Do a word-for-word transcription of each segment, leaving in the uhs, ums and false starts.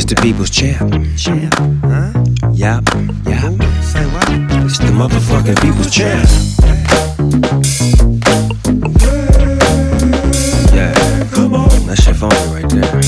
the people's champ. Champ, huh? Yup, yup. Say what? It's the motherfucking people's champ. Yeah, come on. That shit funky right there.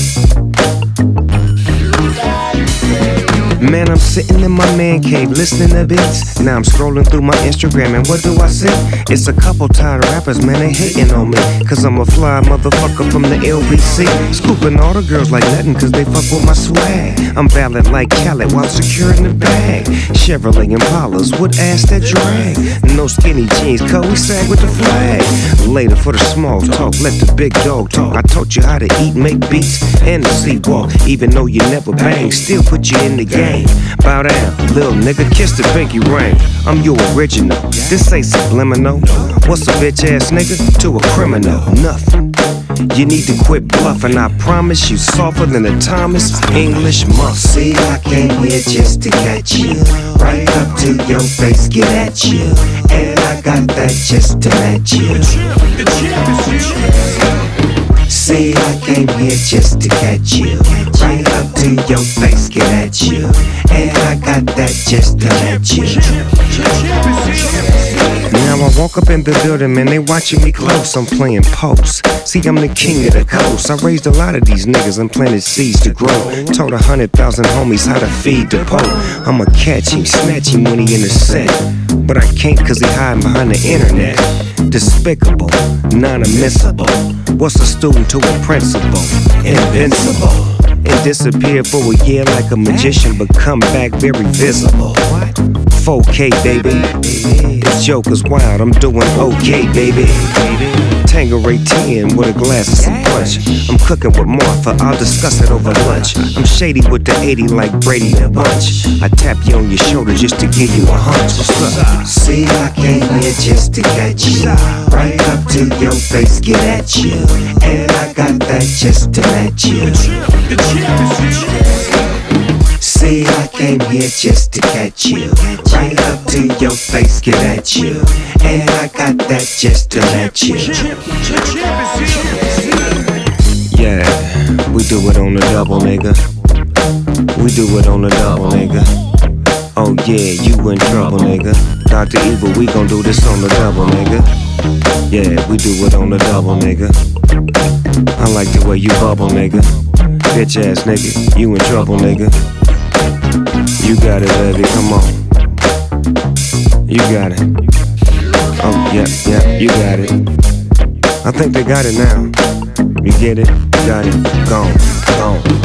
Man, I'm sitting in my man cave listening to beats. Now I'm scrolling through my Instagram and what do I see? It's a couple tired rappers, man, they hating on me. Cause I'm a fly motherfucker from the L B C. Scooping all the girls like nothing cause they fuck with my swag. I'm valid like Khaled while securing the bag. Chevrolet Impalas with ass that drag. No skinny jeans, cause we sag with the flag. Later for the small talk, let the big dog talk. I taught you how to eat, make beats, and the C-walk. Even though you never bang, still put you in the game. Bow down, little nigga, kiss the pinky ring. I'm your original, this ain't subliminal. What's a bitch ass nigga to a criminal? Nothing. You need to quit bluffing, I promise you softer than a Thomas English muff. See, I came here just to catch you, right up to your face, get at you. And I got that just to match you. See, I came here just to catch you, right up to your face, get at you. And I got that just to match you. Now I walk up in the building, man, they watching me close. I'm playing post. See, I'm the king of the coast. I raised a lot of these niggas and planted seeds to grow. Taught a hundred thousand homies how to feed the poor. I'ma catch him, snatch him when he in the set. But I can't cause he hiding behind the internet. Despicable, non-admissible. What's a student to a principal? Invincible. And disappear for a year like a magician, but come back very visible. four K, baby. This Joker's wild, I'm doing okay, baby. Tangeray ten with a glass of some punch. I'm cooking with Martha, I'll discuss it over lunch. I'm shady with the eighty like Brady and Bunch. I tap you on your shoulder just to give you a hunch. What's up? See, I came here just to catch you, right up to your face, get at you. And I got that just to match you. See, I came here just to catch you, right up to your face, get at you. And I got that just to match you. Yeah, we do it on the double, nigga. We do it on the double, nigga. Oh yeah, you in trouble, nigga. Doctor Evil, we gon' do this on the double, nigga. Yeah, we do it on the double, nigga. I like the way you bubble, nigga. Bitch ass nigga, you in trouble, nigga. You got it, baby, come on. You got it. Oh, yeah, yeah, you got it. I think they got it now. You get it? Got it. Gone, gone.